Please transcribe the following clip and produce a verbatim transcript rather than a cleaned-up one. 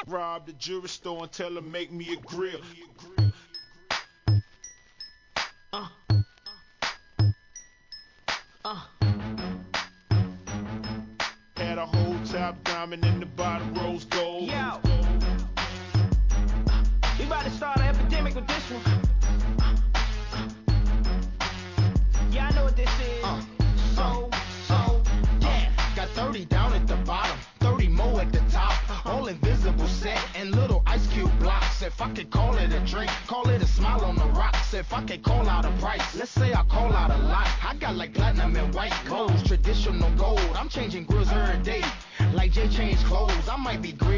Rob the jewelry store and tell her make me a grill. Uh. Uh. Had a whole top diamond in the bottom rose gold. Yo. We about to start an epidemic with this one. Yeah, I know what this is. Uh, so, uh, so, yeah. Got thirty down at the bottom, thirty more at the top. All invisible set and little ice cube blocks. If I could call it a drink, call it a smile on the rocks. If I could call out a price, let's say I call out a lot. I got like platinum and white gold, traditional gold. I'm changing grills every day, like Jay changed clothes. I might be green